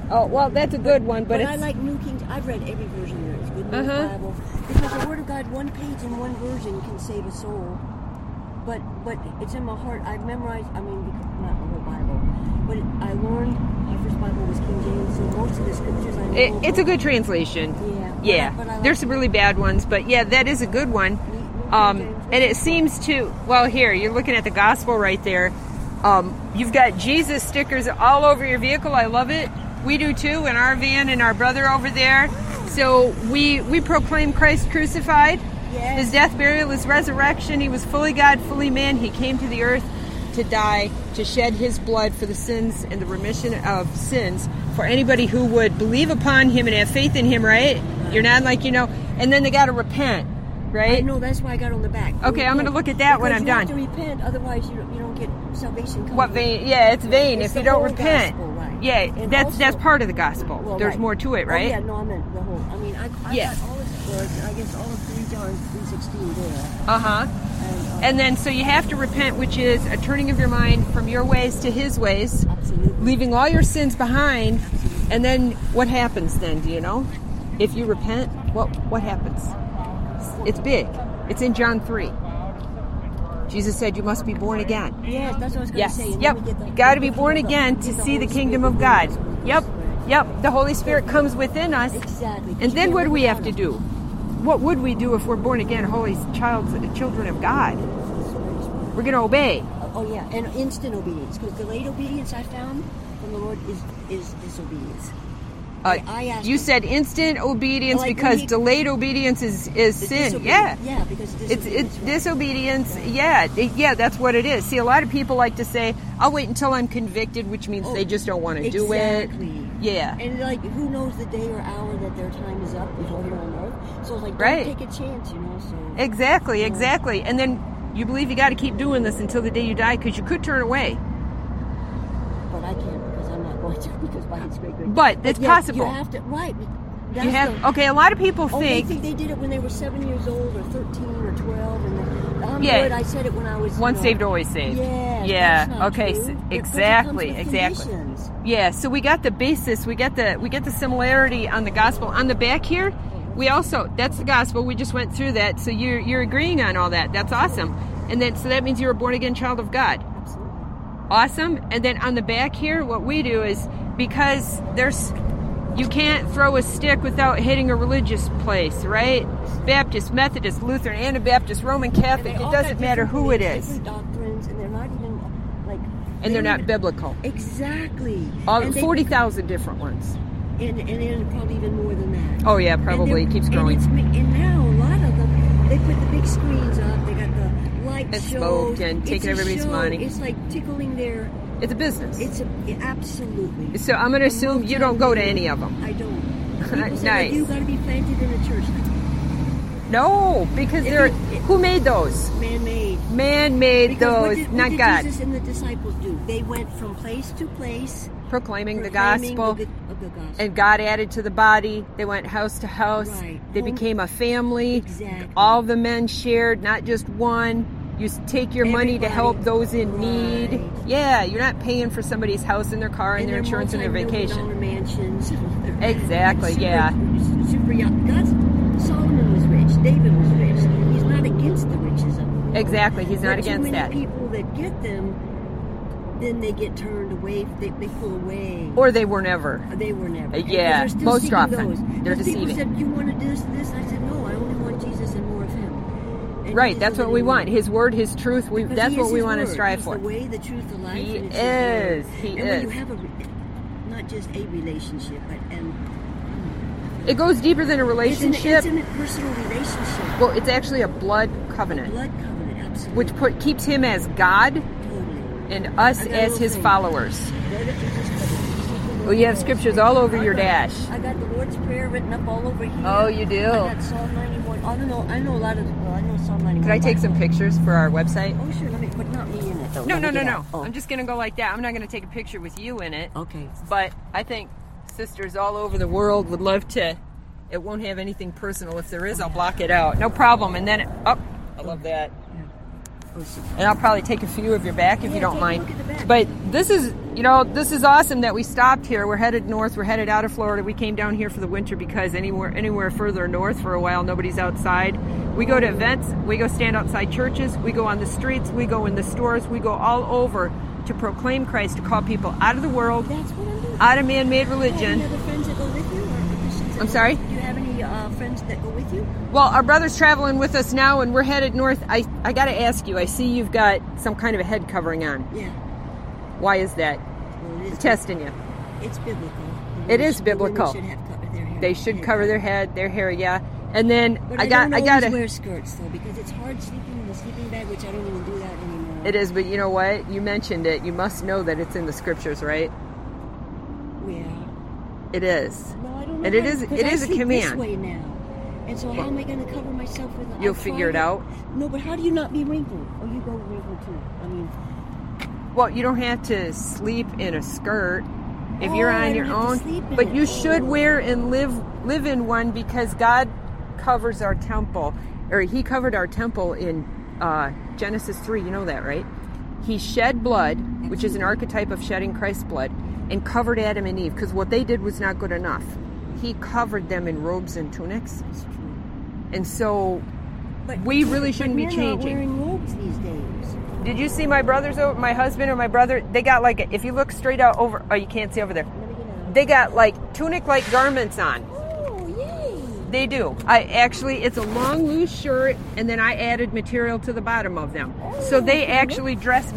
Oh, well, that's a good one, but it's... I like New King. I've read every version there. It's good New Bible. Because the Word of God, one page in one version can save a soul. But it's in my heart. I've memorized, not the whole Bible, but I learned, my first Bible was King James, so most of the scriptures I know. It's a good translation. Yeah. But I like there's some really bad ones, but yeah, that is a good one. And it seems to, well, here, you're looking at the gospel right there. You've got Jesus stickers all over your vehicle. I love it. We do too, in our van, and our brother over there. So we proclaim Christ crucified. Yes. His death, burial, his resurrection. He was fully God, fully man. He came to the earth to die, to shed his blood for the sins and the remission of sins for anybody who would believe upon him and have faith in him, right? You're not like, and then they got to repent, right? I know, that's why I got on the back. Okay, I'm going to look at that when I'm done. You have to repent, otherwise you don't get salvation. What vain? Yeah, it's vain if you don't repent. Gospel, right. Yeah, And that's also, part of the gospel. Well, There's right. more to it, right? Oh, yeah, no, I meant the whole. I Yes. got all of I guess all of 3 John 3:16 there. And then so you have to repent, which is a turning of your mind from your ways to his ways. Absolutely. Leaving all your sins behind. And then what happens then, do you know? If you repent, what happens? It's big. It's in John 3. Jesus said you must be born again. Yes, that's what I was going to say. And Yep. You got to be born again to see the kingdom of God. Yep. The Holy Spirit comes within us. Exactly. And then what do we have to do? What would we do if we're born again, children of God? We're going to obey. Oh yeah, and instant obedience. Because delayed obedience, I found from the Lord, is disobedience. You said instant obedience because delayed obedience is sin. Yeah, because it's disobedience. Yeah, that's what it is. See, a lot of people like to say, "I'll wait until I'm convicted," which means they just don't want to do it. Exactly. Yeah. And who knows the day or hour that their time is up before they're on earth? So it's don't take a chance, So exactly. And then you believe you got to keep doing this until the day you die because you could turn away. But I can't because I'm not going to because by His great grace. But it's possible. You have to, right? A lot of people think. They think they did it when they were 7 years old or 13 or 12, and I'm good. I said it when I was. Once saved, always saved. Yeah. That's not okay. True. Exactly. Conditions. Yeah. So we got the basis. We get the similarity on the gospel. On the back here, we also that's the gospel. We just went through that. So you're agreeing on all that. That's awesome. And then so that means you're a born again child of God. Absolutely. Awesome. And then on the back here, what we do is because you can't throw a stick without hitting a religious place, right? Baptist, Methodist, Lutheran, Anabaptist, Roman Catholic. It doesn't matter who it is. Different doctrines, and they're not even and they're not biblical. Exactly. 40,000 different ones. And probably even more than that. Oh yeah, probably. It keeps growing. And now a lot of them, they put the big screens up. They got the light shows. Smoked and taking everybody's money. It's like tickling their. It's a business. Absolutely. So I'm going to assume you don't go to any of them. I don't. People say, nice. You got to be planted in a church. No, because who made those? Man-made. Man-made those, not God. What did Jesus and the disciples do? They went from place to place. Proclaiming the gospel. The gospel. And God added to the body. They went house to house. Right. They became a family. Exactly. All the men shared, not just one. You take your money to help those in need. Yeah, you're not paying for somebody's house and their car and their insurance and their vacation. Mansions. Exactly, Super young. Solomon was rich. David was rich. He's not against the riches of the world. Exactly, he's not against that. Too many people that get them, then they get turned away. They pull away. Or they were never. They were never. Yeah, most often. Those. They're deceiving. People said, you want to do this? I said, no, I only want Jesus and more of Him. And right, that's what we want. His word, His truth. That's what we want to strive for. He's the way, the truth, the life. He and is. When you have not just a relationship, but it goes deeper than a relationship. It's an intimate, personal relationship. Well, it's actually a blood covenant. A blood covenant, absolutely. Which keeps Him as God and us as His followers. Well, you have scriptures all over your dash. I got the Lord's Prayer written up all over here. Oh, you do? I got Psalm 91. I know a lot of. I know Psalm 91. Could I take some pictures for our website? Oh, sure. But not me in it, though. No. Oh. I'm just going to go like that. I'm not going to take a picture with you in it. Okay. But I think sisters all over the world would love to. It won't have anything personal. If there is, I'll block it out. No problem. And then, I love that. And I'll probably take a few of your back if you don't mind. Look at the back. But this is, this is awesome that we stopped here. We're headed north. We're headed out of Florida. We came down here for the winter because anywhere further north for a while, nobody's outside. We go to events. We go stand outside churches. We go on the streets. We go in the stores. We go all over to proclaim Christ, to call people out of the world, That's what I'm doing. out of man-made Do you religion. have any other friends that go with you? Or Christians I'm sorry? Do you have any friends that go with you? Well, our brother's traveling with us now, and we're headed north. I got to ask you, I see you've got some kind of a head covering on. Yeah. Why is that? Well, it is. Testing you. It's biblical. It is The biblical. women should have covered their hair. They should cover their head, their hair, yeah. And then But I don't got always to. wear skirts though, because it's hard sleeping in a sleeping bag, which I don't even do that anymore. It is, but you know what? You mentioned it. You must know that it's in the scriptures, right? Yeah. It is. No, I don't know. And it how- is- 'cause it I is a sleep command. This way now. And so how am I going to cover myself with? You'll I've figure it tried out. No, but how do you not be wrinkled? Oh, you go wrinkled too. I mean, Well, you don't have to sleep in a skirt if you're Oh, I on don't your have to own, sleep in but it. you should Oh. wear and live in one because God covers our temple, or He covered our temple in Genesis 3. You know that, right? He shed blood, which is an archetype of shedding Christ's blood, and covered Adam and Eve because what they did was not good enough. He covered them in robes and tunics, that's true. and so But we really shouldn't be men changing. Aren't wearing robes these days. Did you see my my husband or my brother? They got like, if you look straight out over, oh, you can't see over there. Let me get out. They got like tunic-like garments on. Oh, yay! They do. It's a long, loose shirt, and then I added material to the bottom of them. So they actually dress